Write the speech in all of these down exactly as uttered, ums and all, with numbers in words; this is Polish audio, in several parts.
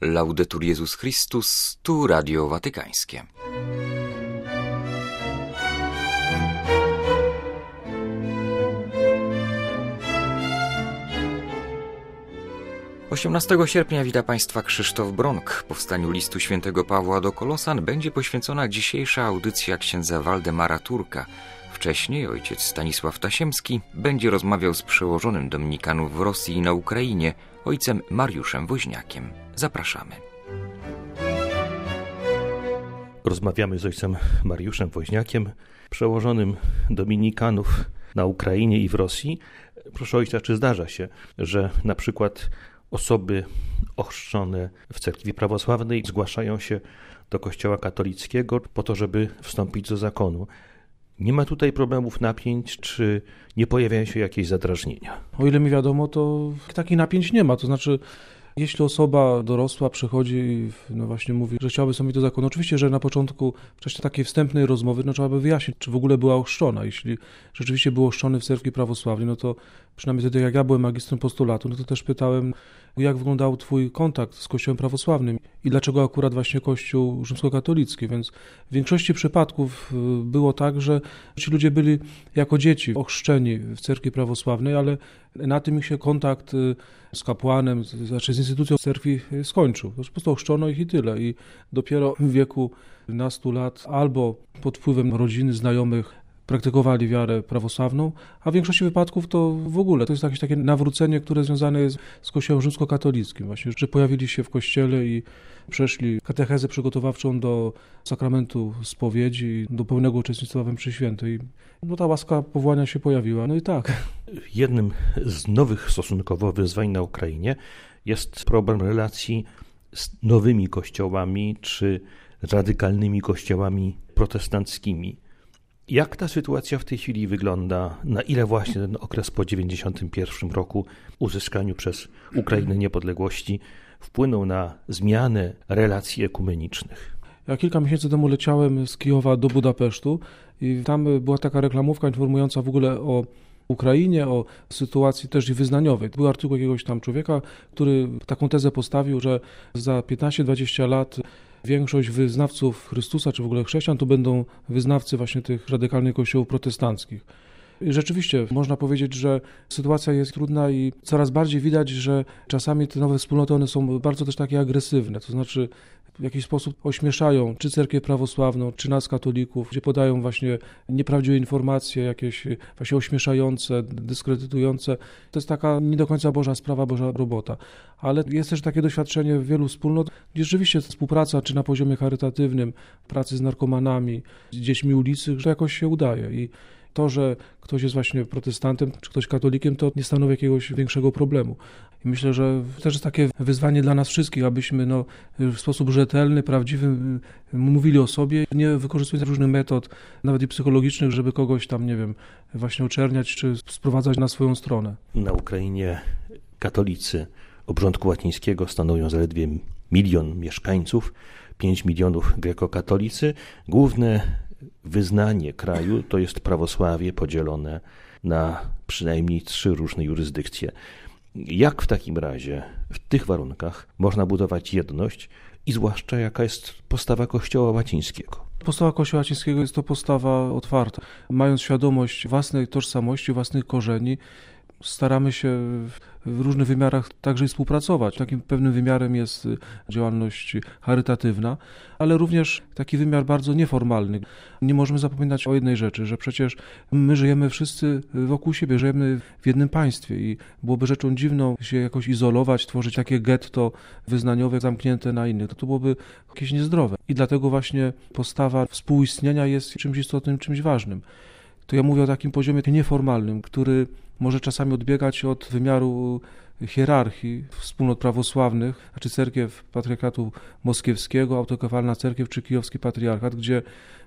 Laudetur Jezus Chrystus, tu Radio Watykańskie. osiemnastego sierpnia wita Państwa Krzysztof Bronk. Powstaniu listu świętego Pawła do Kolosan będzie poświęcona dzisiejsza audycja księdza Waldemara Turka. Wcześniej ojciec Stanisław Tasiemski będzie rozmawiał z przełożonym dominikanów w Rosji i na Ukrainie, ojcem Mariuszem Woźniakiem. Zapraszamy. Rozmawiamy z ojcem Mariuszem Woźniakiem, przełożonym dominikanów na Ukrainie i w Rosji. Proszę ojca, czy zdarza się, że na przykład osoby ochrzczone w cerkwi prawosławnej zgłaszają się do kościoła katolickiego po to, żeby wstąpić do zakonu? Nie ma tutaj problemów, napięć, czy nie pojawiają się jakieś zadrażnienia? O ile mi wiadomo, to takich napięć nie ma. To znaczy, jeśli osoba dorosła przychodzi i no właśnie mówi, że chciałaby wstąpić do zakonu, oczywiście, że na początku, w czasie takiej wstępnej rozmowy, no trzeba by wyjaśnić, czy w ogóle była ochrzczona. Jeśli rzeczywiście był ochrzczony w cerkwi prawosławnej, no to przynajmniej wtedy, jak ja byłem magistrem postulatu, no to też pytałem, jak wyglądał twój kontakt z Kościołem prawosławnym i dlaczego akurat właśnie Kościół rzymskokatolicki. Więc w większości przypadków było tak, że ci ludzie byli jako dzieci ochrzczeni w cerkwi prawosławnej, ale na tym ich się kontakt z kapłanem, znaczy z instytucją cerkwi skończył. Po prostu ochrzczono ich i tyle. I dopiero w wieku nastu lat albo pod wpływem rodziny, znajomych praktykowali wiarę prawosławną, a w większości wypadków to w ogóle to jest jakieś takie nawrócenie, które związane jest z Kościołem rzymskokatolickim. Właśnie, że pojawili się w kościele i przeszli katechezę przygotowawczą do sakramentu spowiedzi, do pełnego uczestnictwa we mszy świętej. No ta łaska powołania się pojawiła. No i tak. Jednym z nowych stosunkowo wyzwań na Ukrainie jest problem relacji z nowymi kościołami czy radykalnymi kościołami protestanckimi. Jak ta sytuacja w tej chwili wygląda? Na ile właśnie ten okres po dziewięćdziesiątym pierwszym roku, uzyskaniu przez Ukrainę niepodległości, wpłynął na zmianę relacji ekumenicznych? Ja kilka miesięcy temu leciałem z Kijowa do Budapesztu i tam była taka reklamówka informująca w ogóle o Ukrainie, o sytuacji też i wyznaniowej. Był artykuł jakiegoś tam człowieka, który taką tezę postawił, że za piętnaście dwadzieścia lat większość wyznawców Chrystusa, czy w ogóle chrześcijan, to będą wyznawcy właśnie tych radykalnych kościołów protestanckich. I rzeczywiście można powiedzieć, że sytuacja jest trudna i coraz bardziej widać, że czasami te nowe wspólnoty, one są bardzo też takie agresywne, to znaczy w jakiś sposób ośmieszają czy cerkiew prawosławną, czy nas katolików, gdzie podają właśnie nieprawdziwe informacje, jakieś właśnie ośmieszające, dyskredytujące. To jest taka nie do końca Boża sprawa, Boża robota. Ale jest też takie doświadczenie wielu wspólnot, gdzie rzeczywiście współpraca, czy na poziomie charytatywnym, pracy z narkomanami, z dziećmi ulicy, że jakoś się udaje. I to, że ktoś jest właśnie protestantem, czy ktoś katolikiem, to nie stanowi jakiegoś większego problemu. I myślę, że też jest takie wyzwanie dla nas wszystkich, abyśmy no, w sposób rzetelny, prawdziwy mówili o sobie, nie wykorzystując różnych metod, nawet i psychologicznych, żeby kogoś tam, nie wiem, właśnie oczerniać, czy sprowadzać na swoją stronę. Na Ukrainie katolicy obrządku łacińskiego stanowią zaledwie milion mieszkańców, pięć milionów grekokatolicy. Główne wyznanie kraju to jest prawosławie podzielone na przynajmniej trzy różne jurysdykcje. Jak w takim razie, w tych warunkach można budować jedność i zwłaszcza jaka jest postawa Kościoła łacińskiego? Postawa Kościoła łacińskiego jest to postawa otwarta. Mając świadomość własnej tożsamości, własnych korzeni, staramy się w różnych wymiarach także i współpracować. Takim pewnym wymiarem jest działalność charytatywna, ale również taki wymiar bardzo nieformalny. Nie możemy zapominać o jednej rzeczy, że przecież my żyjemy wszyscy wokół siebie, żyjemy w jednym państwie i byłoby rzeczą dziwną się jakoś izolować, tworzyć takie getto wyznaniowe zamknięte na innych. To, to byłoby jakieś niezdrowe. I dlatego właśnie postawa współistnienia jest czymś istotnym, czymś ważnym. To ja mówię o takim poziomie nieformalnym, który może czasami odbiegać od wymiaru hierarchii wspólnot prawosławnych, znaczy cerkiew patriarchatu moskiewskiego, autokefalna cerkiew czy kijowski patriarchat, gdzie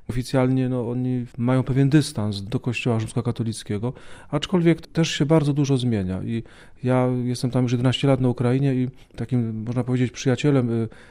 Oficjalnie no, oni mają pewien dystans do Kościoła rzymskokatolickiego, aczkolwiek też się bardzo dużo zmienia i ja jestem tam już jedenaście lat na Ukrainie i takim, można powiedzieć, przyjacielem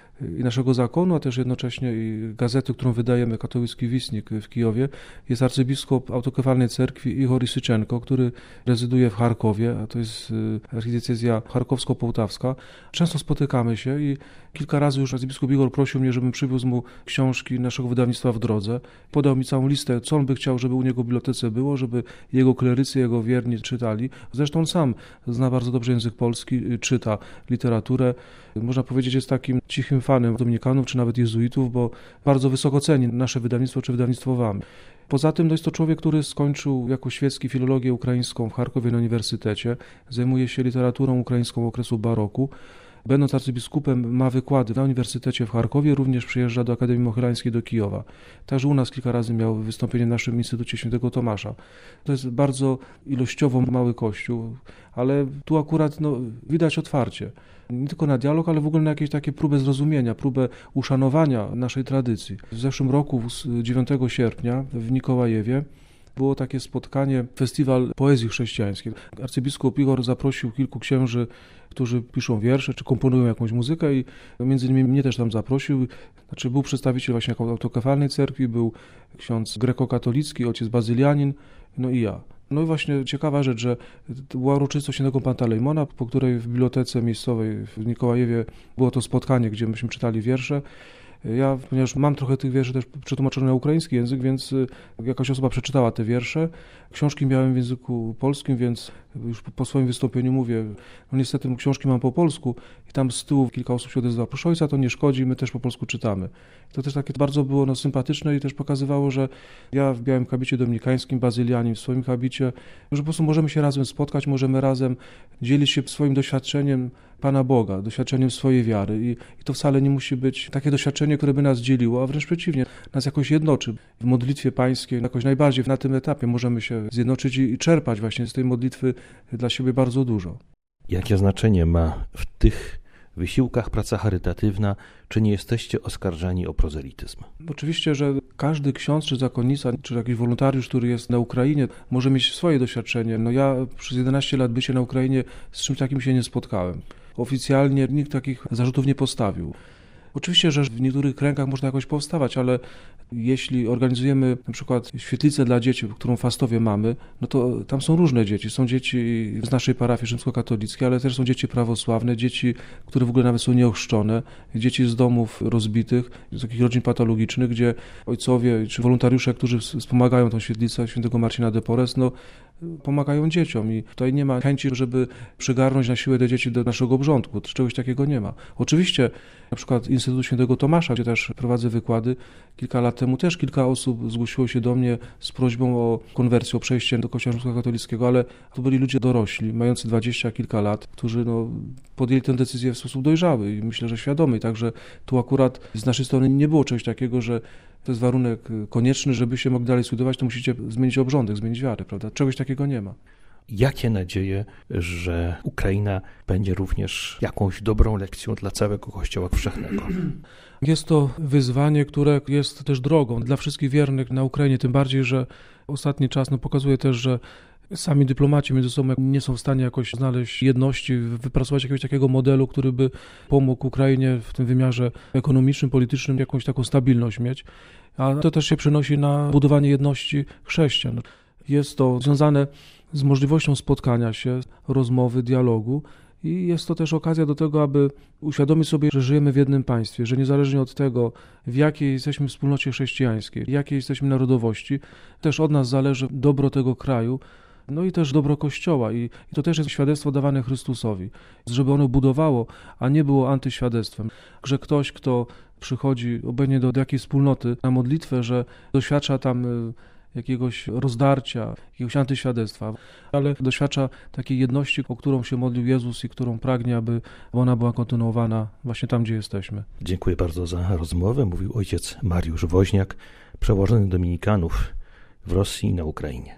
i naszego zakonu, a też jednocześnie i gazety, którą wydajemy, Katolicki Wisnik w Kijowie, jest arcybiskup autokefalnej cerkwi Ihor Isyczenko, który rezyduje w Charkowie, a to jest archidiecezja charkowsko-połtawska. Często spotykamy się i kilka razy już arcybiskup Igor prosił mnie, żebym przywiózł mu książki naszego wydawnictwa w drodze. Podał mi całą listę, co on by chciał, żeby u niego w bibliotece było, żeby jego klerycy, jego wierni czytali. Zresztą on sam zna bardzo dobrze język polski, czyta literaturę. Można powiedzieć, jest takim cichym fanem dominikanów, czy nawet jezuitów, bo bardzo wysoko ceni nasze wydawnictwo, czy wydawnictwo W A M. Poza tym to jest to człowiek, który skończył jako świecki filologię ukraińską w Charkowie na uniwersytecie, zajmuje się literaturą ukraińską okresu baroku. Będąc arcybiskupem ma wykłady na Uniwersytecie w Charkowie, również przyjeżdża do Akademii Mohylańskiej do Kijowa. Także u nas kilka razy miał wystąpienie w naszym Instytucie Świętego Tomasza. To jest bardzo ilościowo mały kościół, ale tu akurat no, widać otwarcie. Nie tylko na dialog, ale w ogóle na jakieś takie próbę zrozumienia, próbę uszanowania naszej tradycji. W zeszłym roku, dziewiątego sierpnia w Mikołajewie, było takie spotkanie, festiwal poezji chrześcijańskiej. Arcybiskup Igor zaprosił kilku księży, którzy piszą wiersze, czy komponują jakąś muzykę i między innymi mnie też tam zaprosił. Znaczy był przedstawiciel właśnie autokefalnej cerkwi, był ksiądz grekokatolicki, ojciec bazylianin, no i ja. No i właśnie ciekawa rzecz, że to była uroczystość świętego Pantalejmona, po której w bibliotece miejscowej w Mikołajewie było to spotkanie, gdzie myśmy czytali wiersze. Ja, ponieważ mam trochę tych wierszy też przetłumaczone na ukraiński język, więc jakaś osoba przeczytała te wiersze. Książki miałem w języku polskim, więc już po swoim wystąpieniu mówię, no niestety książki mam po polsku i tam z tyłu kilka osób się odezwało, proszę ojca, to nie szkodzi, my też po polsku czytamy. To też takie bardzo było no, sympatyczne i też pokazywało, że ja w białym habicie dominikańskim, bazylianin w swoim habicie, że po prostu możemy się razem spotkać, możemy razem dzielić się swoim doświadczeniem Pana Boga, doświadczeniem swojej wiary i, i to wcale nie musi być takie doświadczenie, które by nas dzieliło, a wręcz przeciwnie, nas jakoś jednoczy. W modlitwie pańskiej jakoś najbardziej na tym etapie możemy się zjednoczyć i, i czerpać właśnie z tej modlitwy dla siebie bardzo dużo. Jakie znaczenie ma w tych wysiłkach praca charytatywna? Czy nie jesteście oskarżani o prozelityzm? Oczywiście, że każdy ksiądz, czy zakonnica, czy jakiś wolontariusz, który jest na Ukrainie, może mieć swoje doświadczenie. No ja przez jedenaście lat bycia na Ukrainie z czymś takim się nie spotkałem. Oficjalnie nikt takich zarzutów nie postawił. Oczywiście, że w niektórych kręgach można jakoś powstawać, ale jeśli organizujemy na przykład świetlicę dla dzieci, którą w Fastowie mamy, no to tam są różne dzieci. Są dzieci z naszej parafii rzymskokatolickiej, ale też są dzieci prawosławne, dzieci, które w ogóle nawet są nieochrzczone, dzieci z domów rozbitych, z takich rodzin patologicznych, gdzie ojcowie czy wolontariusze, którzy wspomagają tą świetlicę świętego Marcina de Porres, no pomagają dzieciom i tutaj nie ma chęci, żeby przygarnąć na siłę te dzieci do naszego obrządku. Czegoś takiego nie ma. Oczywiście na przykład Instytut Świętego Tomasza, gdzie też prowadzę wykłady, kilka lat temu też kilka osób zgłosiło się do mnie z prośbą o konwersję, o przejście do Kościoła rzymskokatolickiego, ale to byli ludzie dorośli, mający dwadzieścia kilka lat, którzy no, podjęli tę decyzję w sposób dojrzały i myślę, że świadomy. Także tu akurat z naszej strony nie było czegoś takiego, że to jest warunek konieczny, żebyście mogli dalej studiować, to musicie zmienić obrządek, zmienić wiarę, prawda? Czegoś takiego nie ma. Jakie nadzieje, że Ukraina będzie również jakąś dobrą lekcją dla całego Kościoła powszechnego? Jest to wyzwanie, które jest też drogą dla wszystkich wiernych na Ukrainie, tym bardziej, że ostatni czas no, pokazuje też, że sami dyplomaci między sobą nie są w stanie jakoś znaleźć jedności, wypracować jakiegoś takiego modelu, który by pomógł Ukrainie w tym wymiarze ekonomicznym, politycznym jakąś taką stabilność mieć. A to też się przenosi na budowanie jedności chrześcijan. Jest to związane z możliwością spotkania się, rozmowy, dialogu i jest to też okazja do tego, aby uświadomić sobie, że żyjemy w jednym państwie, że niezależnie od tego, w jakiej jesteśmy wspólnocie chrześcijańskiej, jakiej jesteśmy narodowości, też od nas zależy dobro tego kraju, no i też dobro Kościoła i, i to też jest świadectwo dawane Chrystusowi, żeby ono budowało, a nie było antyświadectwem, że ktoś, kto przychodzi obecnie do, do jakiejś wspólnoty na modlitwę, że doświadcza tam jakiegoś rozdarcia, jakiegoś antyświadectwa, ale doświadcza takiej jedności, o którą się modlił Jezus i którą pragnie, aby ona była kontynuowana właśnie tam, gdzie jesteśmy. Dziękuję bardzo za rozmowę. Mówił ojciec Mariusz Woźniak, przełożony dominikanów w Rosji i na Ukrainie.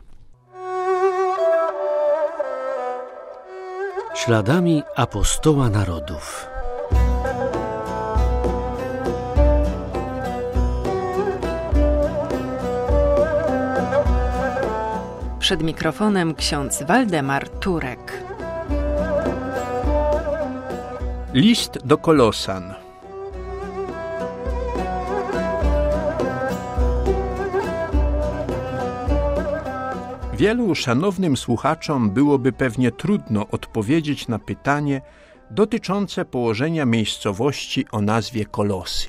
Śladami apostoła narodów. Przed mikrofonem ksiądz Waldemar Turek. List do Kolosan. Wielu szanownym słuchaczom byłoby pewnie trudno odpowiedzieć na pytanie dotyczące położenia miejscowości o nazwie Kolosy.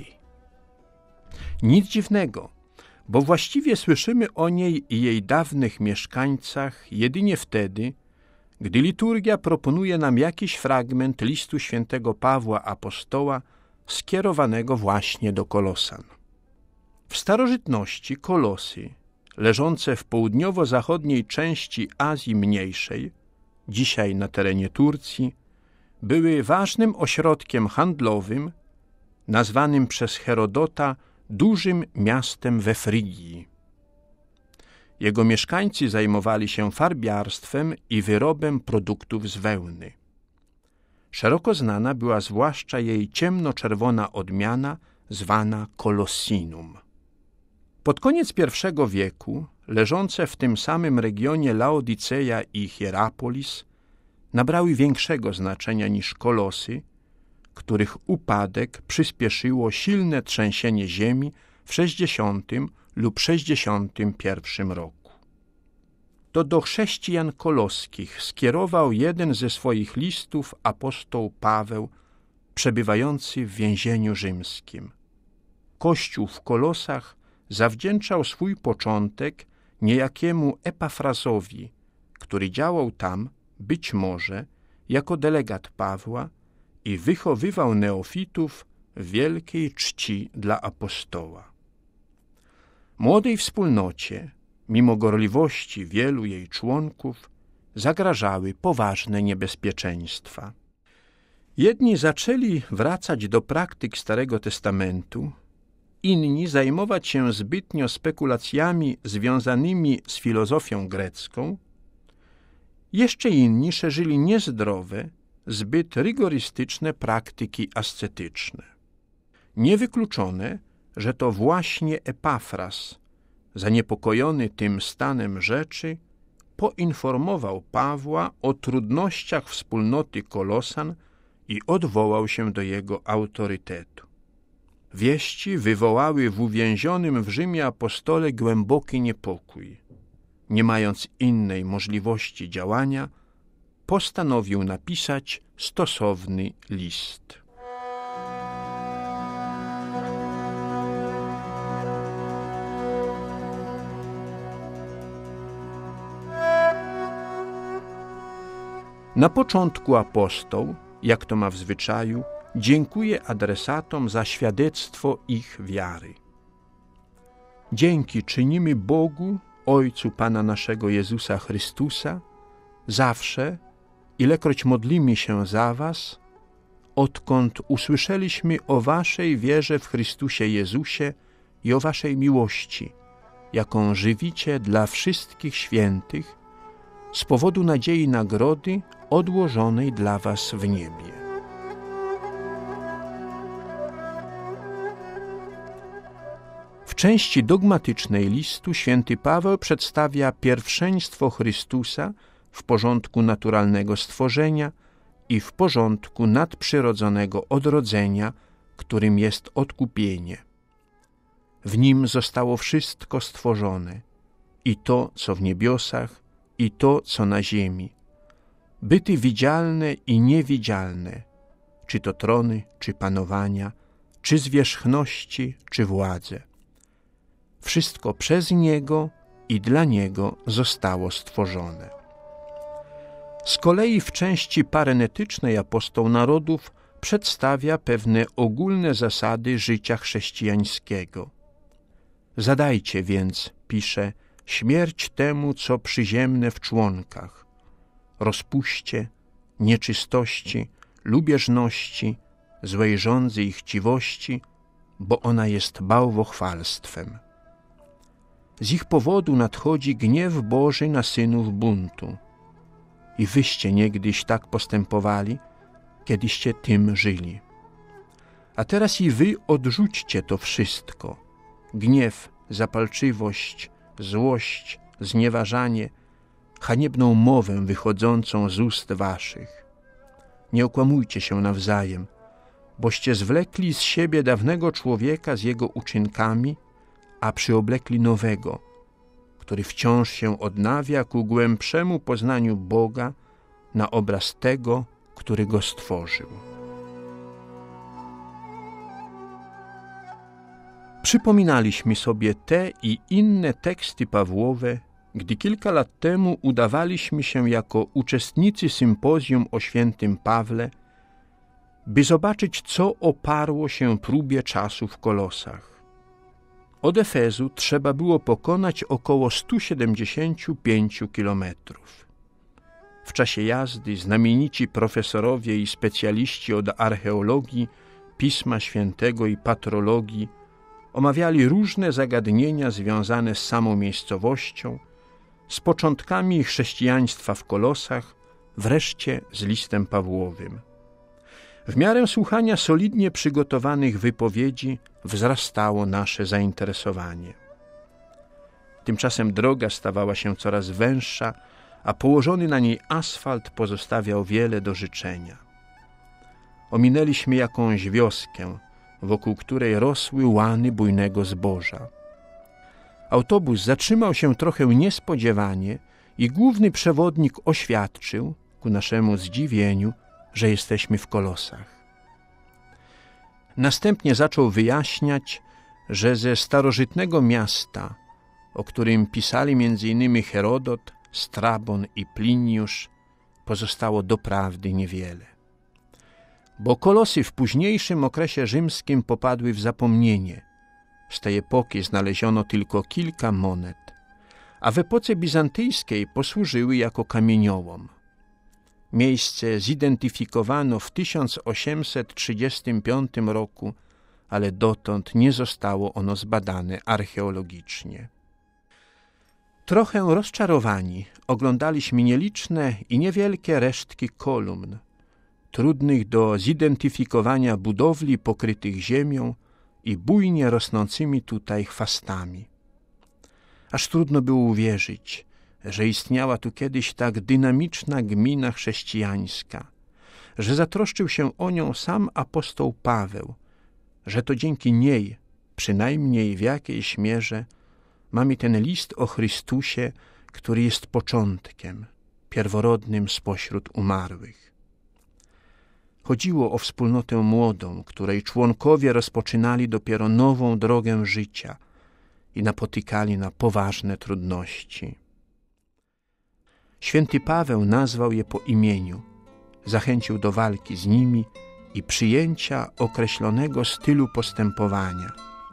Nic dziwnego, bo właściwie słyszymy o niej i jej dawnych mieszkańcach jedynie wtedy, gdy liturgia proponuje nam jakiś fragment listu świętego Pawła Apostoła skierowanego właśnie do Kolosan. W starożytności Kolosy, leżące w południowo-zachodniej części Azji Mniejszej, dzisiaj na terenie Turcji, były ważnym ośrodkiem handlowym, nazwanym przez Herodota dużym miastem we Frygii. Jego mieszkańcy zajmowali się farbiarstwem i wyrobem produktów z wełny. Szeroko znana była zwłaszcza jej ciemnoczerwona odmiana zwana Colossinum. Pod koniec pierwszego wieku leżące w tym samym regionie Laodiceja i Hierapolis nabrały większego znaczenia niż Kolosy, których upadek przyspieszyło silne trzęsienie ziemi w sześćdziesiątym lub sześćdziesiątym pierwszym roku. To do chrześcijan koloskich skierował jeden ze swoich listów apostoł Paweł, przebywający w więzieniu rzymskim. Kościół w Kolosach zawdzięczał swój początek niejakiemu Epafrazowi, który działał tam, być może, jako delegat Pawła i wychowywał neofitów w wielkiej czci dla apostoła. Młodej wspólnocie, mimo gorliwości wielu jej członków, zagrażały poważne niebezpieczeństwa. Jedni zaczęli wracać do praktyk Starego Testamentu, inni zajmować się zbytnio spekulacjami związanymi z filozofią grecką, jeszcze inni szerzyli niezdrowe, zbyt rygorystyczne praktyki ascetyczne. Niewykluczone, że to właśnie Epafras, zaniepokojony tym stanem rzeczy, poinformował Pawła o trudnościach wspólnoty Kolosan i odwołał się do jego autorytetu. Wieści wywołały w uwięzionym w Rzymie apostole głęboki niepokój. Nie mając innej możliwości działania, postanowił napisać stosowny list. Na początku apostoł, jak to ma w zwyczaju, dziękuję adresatom za świadectwo ich wiary. Dzięki czynimy Bogu, Ojcu Pana naszego Jezusa Chrystusa, zawsze, ilekroć modlimy się za was, odkąd usłyszeliśmy o waszej wierze w Chrystusie Jezusie i o waszej miłości, jaką żywicie dla wszystkich świętych, z powodu nadziei nagrody odłożonej dla was w niebie. W części dogmatycznej listu święty Paweł przedstawia pierwszeństwo Chrystusa w porządku naturalnego stworzenia i w porządku nadprzyrodzonego odrodzenia, którym jest odkupienie. W nim zostało wszystko stworzone, i to, co w niebiosach, i to, co na ziemi, byty widzialne i niewidzialne, czy to trony, czy panowania, czy zwierzchności, czy władze. Wszystko przez Niego i dla Niego zostało stworzone. Z kolei w części parenetycznej apostoł narodów przedstawia pewne ogólne zasady życia chrześcijańskiego. Zadajcie więc, pisze, śmierć temu, co przyziemne w członkach, rozpuście, nieczystości, lubieżności, złej żądzy i chciwości, bo ona jest bałwochwalstwem. Z ich powodu nadchodzi gniew Boży na synów buntu. I wyście niegdyś tak postępowali, kiedyście tym żyli. A teraz i wy odrzućcie to wszystko. Gniew, zapalczywość, złość, znieważanie, haniebną mowę wychodzącą z ust waszych. Nie okłamujcie się nawzajem, boście zwlekli z siebie dawnego człowieka z jego uczynkami, a przyoblekli nowego, który wciąż się odnawia ku głębszemu poznaniu Boga na obraz tego, który go stworzył. Przypominaliśmy sobie te i inne teksty Pawłowe, gdy kilka lat temu udawaliśmy się jako uczestnicy sympozjum o świętym Pawle, by zobaczyć, co oparło się próbie czasu w Kolosach. Od Efezu trzeba było pokonać około sto siedemdziesiąt pięć kilometrów. W czasie jazdy znamienici profesorowie i specjaliści od archeologii, Pisma Świętego i patrologii omawiali różne zagadnienia związane z samą miejscowością, z początkami chrześcijaństwa w Kolosach, wreszcie z listem Pawłowym. W miarę słuchania solidnie przygotowanych wypowiedzi wzrastało nasze zainteresowanie. Tymczasem droga stawała się coraz węższa, a położony na niej asfalt pozostawiał wiele do życzenia. Ominęliśmy jakąś wioskę, wokół której rosły łany bujnego zboża. Autobus zatrzymał się trochę niespodziewanie i główny przewodnik oświadczył, ku naszemu zdziwieniu, że jesteśmy w Kolosach. Następnie zaczął wyjaśniać, że ze starożytnego miasta, o którym pisali między innymi Herodot, Strabon i Pliniusz, pozostało doprawdy niewiele. Bo Kolosy w późniejszym okresie rzymskim popadły w zapomnienie. Z tej epoki znaleziono tylko kilka monet, a w epoce bizantyjskiej posłużyły jako kamieniołom. Miejsce zidentyfikowano w tysiąc osiemset trzydziestym piątym roku, ale dotąd nie zostało ono zbadane archeologicznie. Trochę rozczarowani oglądaliśmy nieliczne i niewielkie resztki kolumn, trudnych do zidentyfikowania budowli pokrytych ziemią i bujnie rosnącymi tutaj chwastami. Aż trudno było uwierzyć, że istniała tu kiedyś tak dynamiczna gmina chrześcijańska, że zatroszczył się o nią sam apostoł Paweł, że to dzięki niej, przynajmniej w jakiejś mierze, mamy ten list o Chrystusie, który jest początkiem, pierworodnym spośród umarłych. Chodziło o wspólnotę młodą, której członkowie rozpoczynali dopiero nową drogę życia i napotykali na poważne trudności. Święty Paweł nazwał je po imieniu, zachęcił do walki z nimi i przyjęcia określonego stylu postępowania.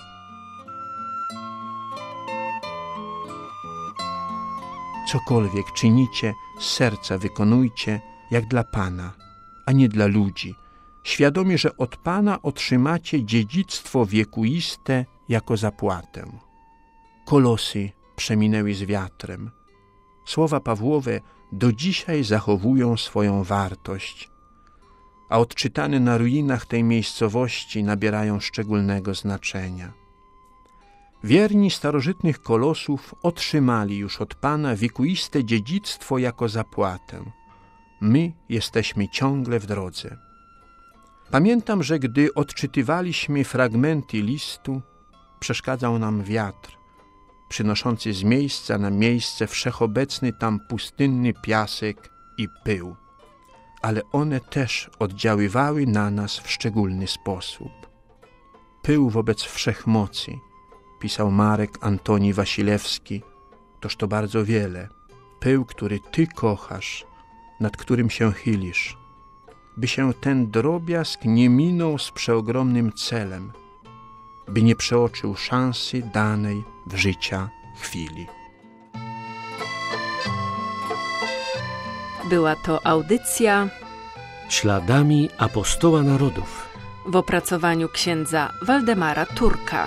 Cokolwiek czynicie, z serca wykonujcie, jak dla Pana, a nie dla ludzi, świadomi, że od Pana otrzymacie dziedzictwo wiekuiste jako zapłatę. Kolosy przeminęły z wiatrem. Słowa Pawłowe do dzisiaj zachowują swoją wartość, a odczytane na ruinach tej miejscowości nabierają szczególnego znaczenia. Wierni starożytnych Kolosów otrzymali już od Pana wiekuiste dziedzictwo jako zapłatę. My jesteśmy ciągle w drodze. Pamiętam, że gdy odczytywaliśmy fragmenty listu, przeszkadzał nam wiatr, przynoszący z miejsca na miejsce wszechobecny tam pustynny piasek i pył. Ale one też oddziaływały na nas w szczególny sposób. Pył wobec wszechmocy, pisał Marek Antoni Wasilewski, toż to bardzo wiele. Pył, który Ty kochasz, nad którym się chylisz, by się ten drobiazg nie minął z przeogromnym celem, by nie przeoczył szansy danej w życia chwili. Była to audycja Śladami apostoła narodów w opracowaniu księdza Waldemara Turka.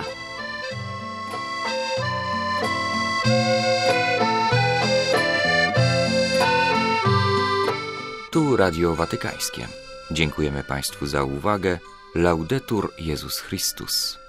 Tu Radio Watykańskie. Dziękujemy Państwu za uwagę. Laudetur Jezus Chrystus.